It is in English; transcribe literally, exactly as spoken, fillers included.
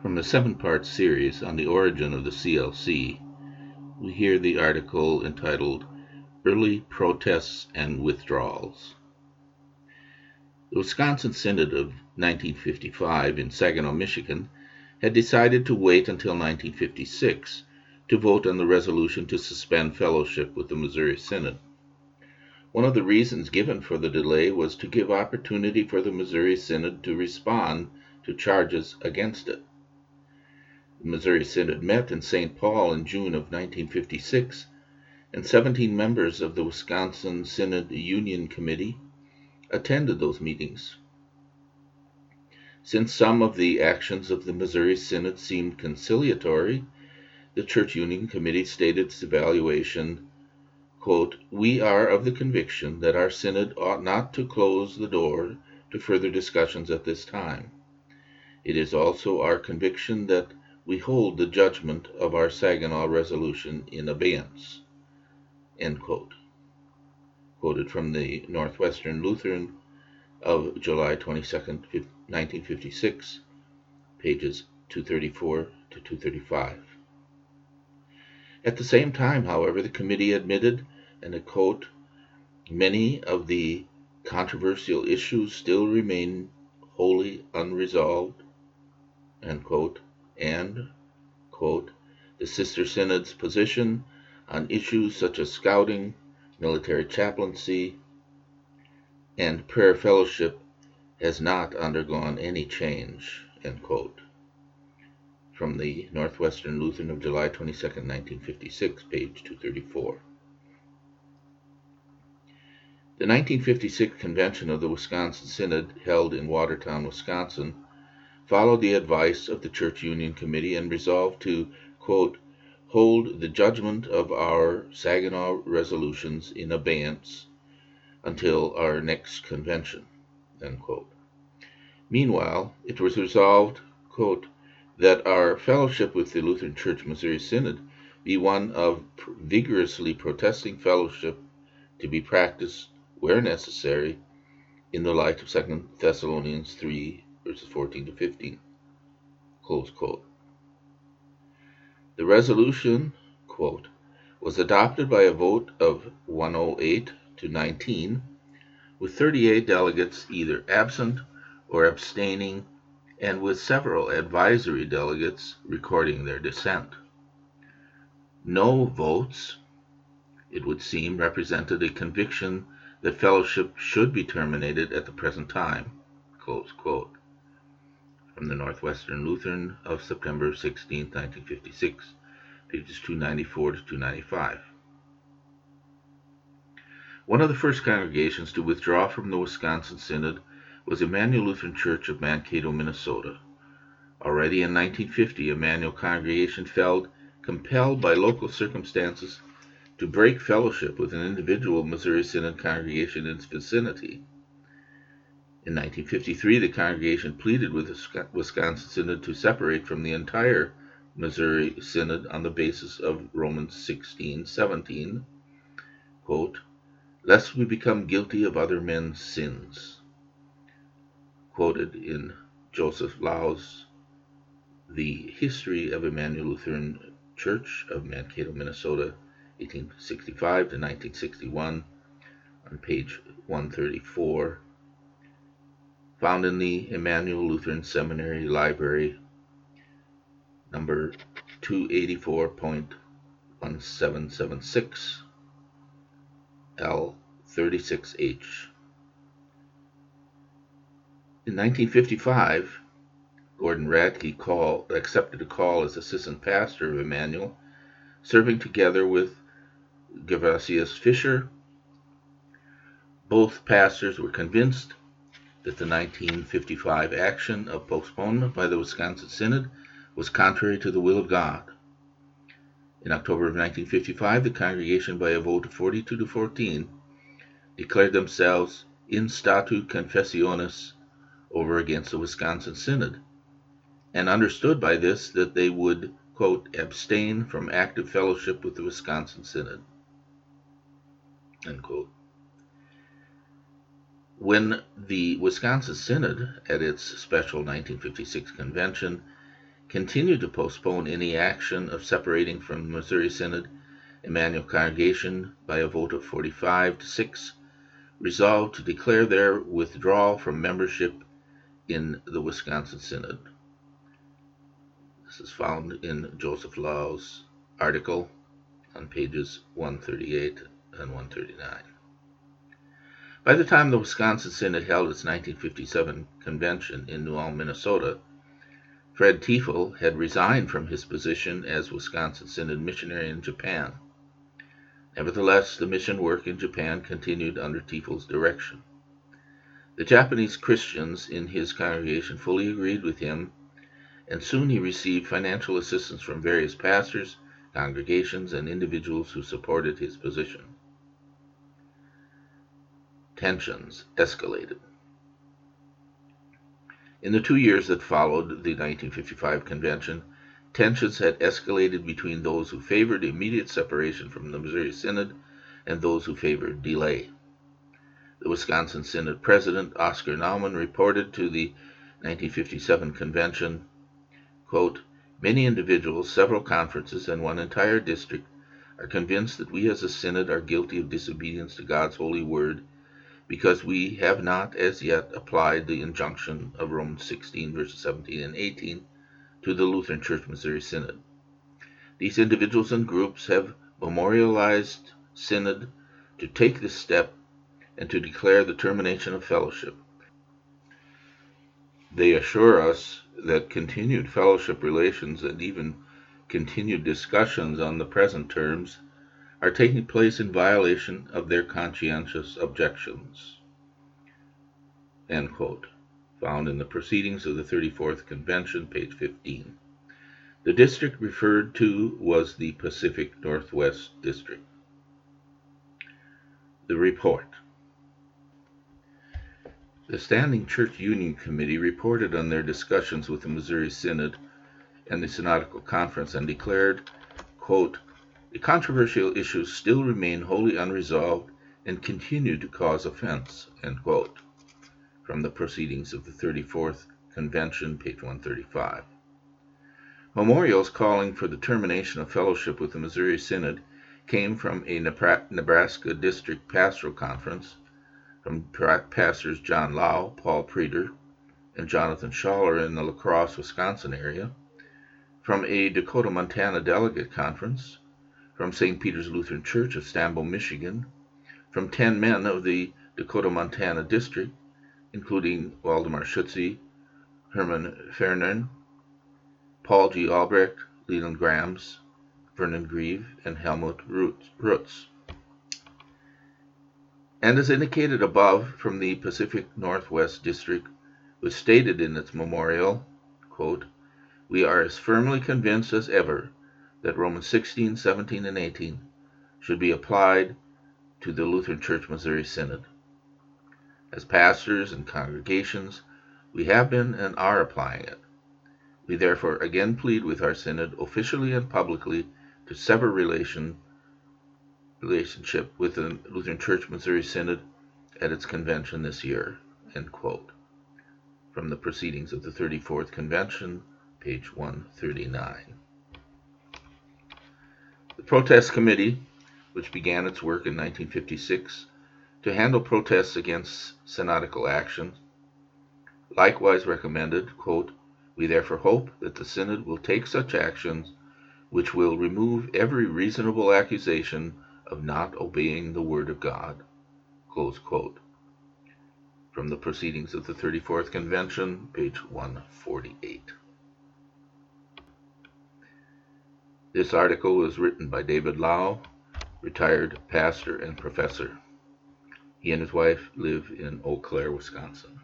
From a seven-part series on the origin of the C L C, we hear the article entitled Early Protests and Withdrawals. The Wisconsin Synod of nineteen fifty-five in Saginaw, Michigan, had decided to wait until nineteen fifty-six to vote on the resolution to suspend fellowship with the Missouri Synod. One of the reasons given for the delay was to give opportunity for the Missouri Synod to respond to charges against it. The Missouri Synod met in Saint Paul in June of nineteen fifty-six, and seventeen members of the Wisconsin Synod Union Committee attended those meetings. Since some of the actions of the Missouri Synod seemed conciliatory, the Church Union Committee stated its evaluation, quote, "We are of the conviction that our Synod ought not to close the door to further discussions at this time. It is also our conviction that we hold the judgment of our Saginaw resolution in abeyance," end quote. Quoted from the Northwestern Lutheran of July twenty-second, nineteen fifty-six, pages two thirty-four to two thirty-five. At the same time, however, the committee admitted, and I quote, "Many of the controversial issues still remain wholly unresolved," end quote, and, quote, "the Sister Synod's position on issues such as scouting, military chaplaincy, and prayer fellowship has not undergone any change," end quote. From the Northwestern Lutheran of July twenty-second, nineteen fifty-six, page two thirty-four. The nineteen fifty-six convention of the Wisconsin Synod, held in Watertown, Wisconsin, followed the advice of the Church Union Committee and resolved to, quote, "hold the judgment of our Saginaw resolutions in abeyance until our next convention," end quote. Meanwhile, it was resolved, quote, "that our fellowship with the Lutheran Church Missouri Synod be one of vigorously protesting fellowship to be practiced where necessary in the light of Second Thessalonians three, verses fourteen to fifteen, close quote. The resolution, quote, was adopted by a vote of one hundred eight to nineteen, with thirty-eight delegates either absent or abstaining, and with several advisory delegates recording their dissent. No votes, it would seem, represented a conviction that fellowship should be terminated at the present time, close quote. From the Northwestern Lutheran of September sixteenth, nineteen fifty-six, pages two ninety-four to two ninety-five. One of the first congregations to withdraw from the Wisconsin Synod was Emmanuel Lutheran Church of Mankato, Minnesota. Already in nineteen fifty, Emmanuel congregation felt compelled by local circumstances to break fellowship with an individual Missouri Synod congregation in its vicinity. In nineteen fifty-three, the congregation pleaded with the Wisconsin Synod to separate from the entire Missouri Synod on the basis of Romans sixteen seventeen, quote, "lest we become guilty of other men's sins," quoted in Joseph Lau's The History of Emmanuel Lutheran Church of Mankato, Minnesota, eighteen sixty-five to nineteen sixty-one, on page one thirty-four, found in the Emmanuel Lutheran Seminary Library, number two eighty-four point one seven seven six, L thirty-six H. In nineteen fifty-five, Gordon Radke call, accepted a call as assistant pastor of Emmanuel, serving together with Gervasius Fisher. Both pastors were convinced that the nineteen fifty-five action of postponement by the Wisconsin Synod was contrary to the will of God. In October of nineteen fifty-five, the congregation, by a vote of forty-two to fourteen, declared themselves in statu confessionis over against the Wisconsin Synod, and understood by this that they would, quote, abstain from active fellowship with the Wisconsin Synod, end quote. When the Wisconsin Synod, at its special nineteen fifty-six convention, continued to postpone any action of separating from the Missouri Synod. Emmanuel Congregation, by a vote of forty-five to six, resolved to declare their withdrawal from membership in the Wisconsin Synod. This is found in Joseph Law's article on pages one thirty-eight and one thirty-nine. By the time the Wisconsin Synod held its nineteen fifty-seven convention in New Ulm, Minnesota, Fred Tiefel had resigned from his position as Wisconsin Synod missionary in Japan. Nevertheless, the mission work in Japan continued under Tiefel's direction. The Japanese Christians in his congregation fully agreed with him, and soon he received financial assistance from various pastors, congregations, and individuals who supported his position. Tensions escalated. In the two years that followed the nineteen fifty-five convention, tensions had escalated between those who favored immediate separation from the Missouri Synod and those who favored delay. The Wisconsin Synod President, Oscar Naumann, reported to the nineteen fifty-seven convention, quote, "Many individuals, several conferences, and one entire district are convinced that we as a synod are guilty of disobedience to God's holy word because we have not as yet applied the injunction of Romans sixteen, verses seventeen and eighteen to the Lutheran Church Missouri Synod. These individuals and groups have memorialized synod to take this step and to declare the termination of fellowship. They assure us that continued fellowship relations and even continued discussions on the present terms are taking place in violation of their conscientious objections." End quote. Found in the Proceedings of the thirty-fourth Convention, page fifteen. The district referred to was the Pacific Northwest District. The report. The Standing Church Union Committee reported on their discussions with the Missouri Synod and the Synodical Conference and declared, quote, "The controversial issues still remain wholly unresolved and continue to cause offense," end quote. From the Proceedings of the thirty-fourth Convention, page one thirty-five. Memorials calling for the termination of fellowship with the Missouri Synod came from a Nebraska District Pastoral Conference, from pastors John Lau, Paul Preder, and Jonathan Schaller in the La Crosse, Wisconsin area, from a Dakota, Montana Delegate Conference, from Saint Peter's Lutheran Church of Stambo, Michigan, from ten men of the Dakota, Montana District, including Waldemar Schutze, Herman Fernern, Paul G. Albrecht, Leland Grams, Vernon Grieve, and Helmut Rutz. And as indicated above, from the Pacific Northwest District, was stated in its memorial, quote, "We are as firmly convinced as ever that Romans sixteen, seventeen, and eighteen should be applied to the Lutheran Church Missouri Synod. As pastors and congregations, we have been and are applying it. We therefore again plead with our synod, officially and publicly, to sever relation, relationship with the Lutheran Church Missouri Synod at its convention this year," end quote. From the Proceedings of the thirty-fourth Convention, page one thirty-nine. The Protest Committee, which began its work in nineteen fifty-six to handle protests against synodical action, likewise recommended, quote, "We therefore hope that the Synod will take such actions which will remove every reasonable accusation of not obeying the Word of God," close quote. From the Proceedings of the thirty-fourth Convention, page one forty-eight. This article was written by David Lau, retired pastor and professor. He and his wife live in Eau Claire, Wisconsin.